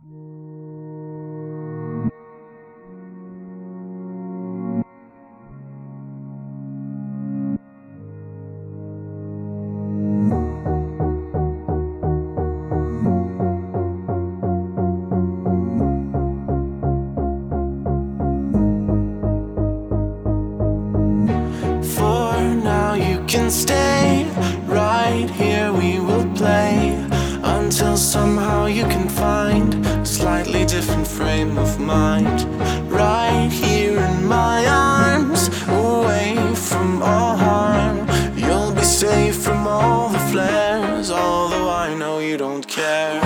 Can stay right here, we will play until somehow you can find a slightly different frame of mind. Right here in my arms, away from all harm, you'll be safe from all the flares, although I know you don't care.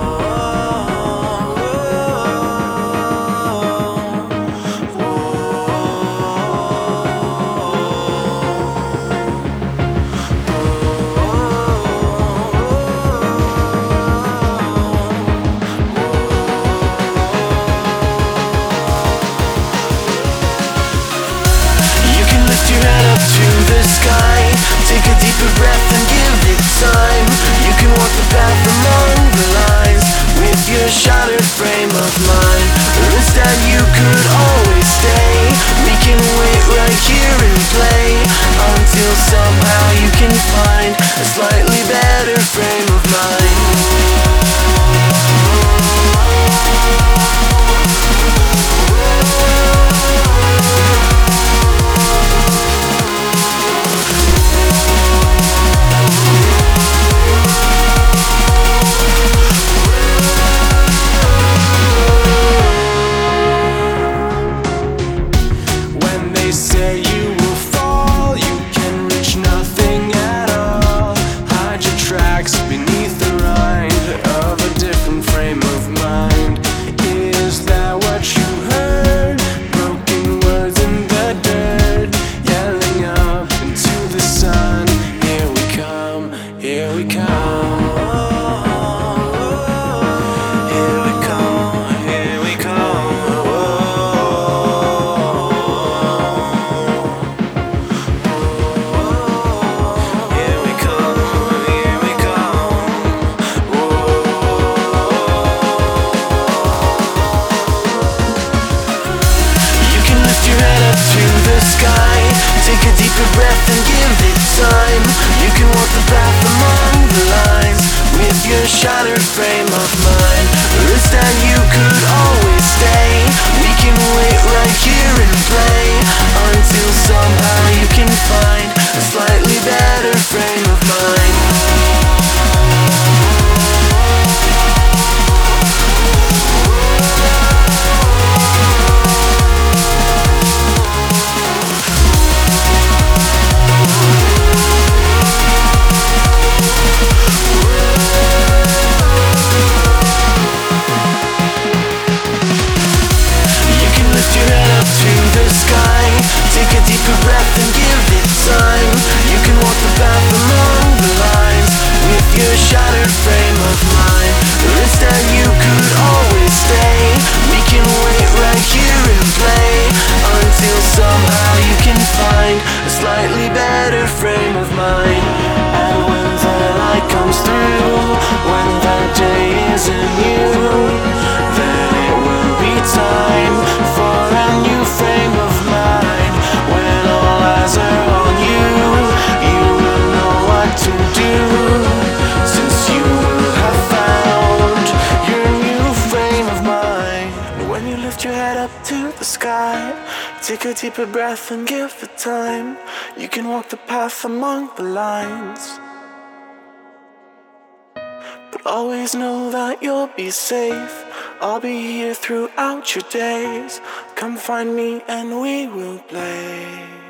Take a deeper breath and give it time. You can walk the path among the lines with your shattered frame of mind. Or instead you could always stay. We can wait right here and play until somehow you can find a slightly better frame of mind. Take a deeper breath and give it time. You can walk the path among the lines with your shattered frame of mind. Or instead you could always stay. We can wait right here and play until somehow you can find a slightly better frame of mind. Take a deeper breath and give it time. You can walk the path among the lines with your shattered frame of mind. Or instead you could always stay. We can wait right here and play until somehow you can find a slightly better frame of mind. And when the light comes through, when the day isn't you, then it will be time for a new frame of mind. When all eyes are on you, you will know what to do, since you will have found your new frame of mind. When you lift your head up to the sky, take a deeper breath and give it time. You can walk the path among the lines, but always know that you'll be safe. I'll be here throughout your days. Come find me and we will play.